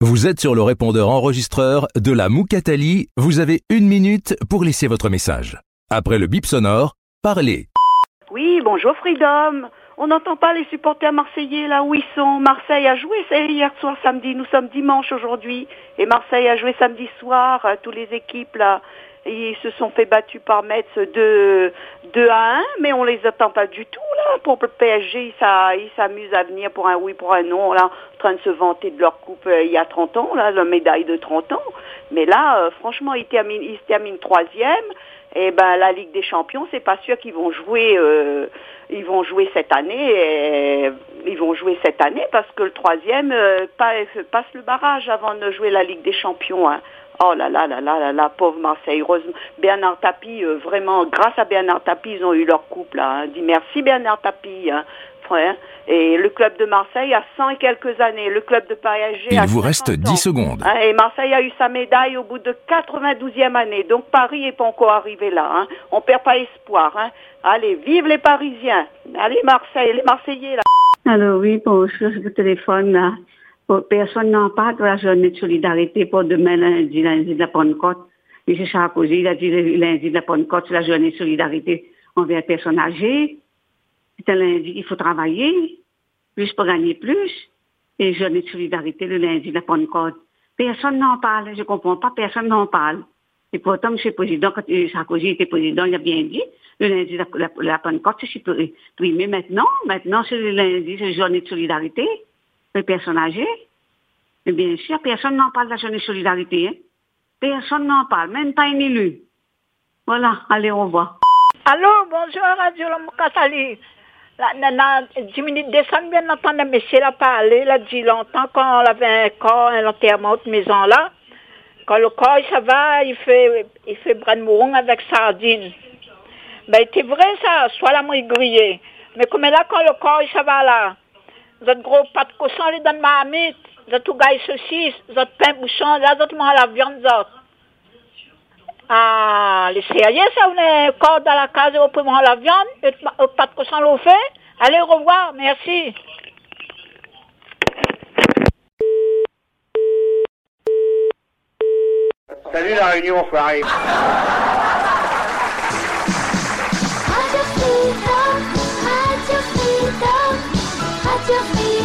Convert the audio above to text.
Vous êtes sur le répondeur enregistreur de la Moukatali. Vous avez 1 minute pour laisser votre message. Après le bip sonore, parlez. Oui, bonjour Freedom. On n'entend pas les supporters marseillais là où ils sont. Marseille a joué, c'est hier soir samedi. Nous sommes dimanche aujourd'hui. Et Marseille a joué samedi soir. Tous les équipes là, ils se sont fait battus par Metz 2-1. Mais on les attend pas du tout là. Pour le PSG, ils s'amusent à venir pour un oui, pour un non. Là, en train de se vanter de leur coupe il y a 30 ans, là, la médaille de 30 ans. Mais là, franchement, ils se terminent 3e. Et ben la Ligue des Champions, c'est pas sûr qu'ils vont jouer. Ils vont jouer cette année. Ils vont jouer cette année parce que le 3e passe le barrage avant de jouer la Ligue des Champions. Hein. Oh là là là là là, pauvre Marseille. Heureusement, Bernard Tapie, vraiment, grâce à Bernard Tapie, ils ont eu leur coupe là. Hein. Dis merci Bernard Tapie. Hein. Ouais. Et le club de Marseille a 100 et quelques années. Le club de PSG Il a vous reste 50 10 ans. secondes. Hein, et Marseille a eu sa médaille au bout de 92e année. Donc Paris n'est pas encore arrivé là. Hein. On perd pas espoir. Hein. Allez, vive les Parisiens. Allez Marseille, les Marseillais là. Alors oui, bonjour, le téléphone là. Personne n'en parle de la journée de solidarité pour demain lundi de la Pentecôte. M. Sarkozy, il a dit lundi de la Pentecôte, c'est la journée de solidarité envers les personnes âgées. C'est un lundi, il faut travailler, plus pour gagner plus. Et journée de solidarité le lundi de la Pentecôte. Personne n'en parle, je comprends pas, personne n'en parle. Et pourtant, M. le Président, quand Sarkozy était président, il a bien dit, le lundi de la Pentecôte, c'est supprimé. Mais maintenant, c'est le lundi, c'est la journée de solidarité, les personnes âgées. Et bien sûr, personne n'en parle de la journée de solidarité. Hein. Personne n'en parle, même pas un élu. Voilà, allez, au revoir. Allô, bonjour, Radio Moukatali. 10 minutes décembre, bien entendu, monsieur l'a parlé, il a dit longtemps quand on avait un corps, un enterrement de maison là. Quand le corps, ça va, il fait bras de mouron avec sardines. Ben, c'est vrai ça, soit la mouille grillée. Mais comme là, quand le corps, ça va là, votre gros pas de cochon, les donne ma amie, votre gaille saucisse, votre pain bouchon, là, votre mange la viande, votre. Ah, les sérieux, ça, on est corps dans la case, on peut manger la viande, et pas de cochon l'eau fait. Allez, au revoir, merci. Salut la Réunion, enfoiré. Radio Freedom, Radio Freedom, Radio Freedom.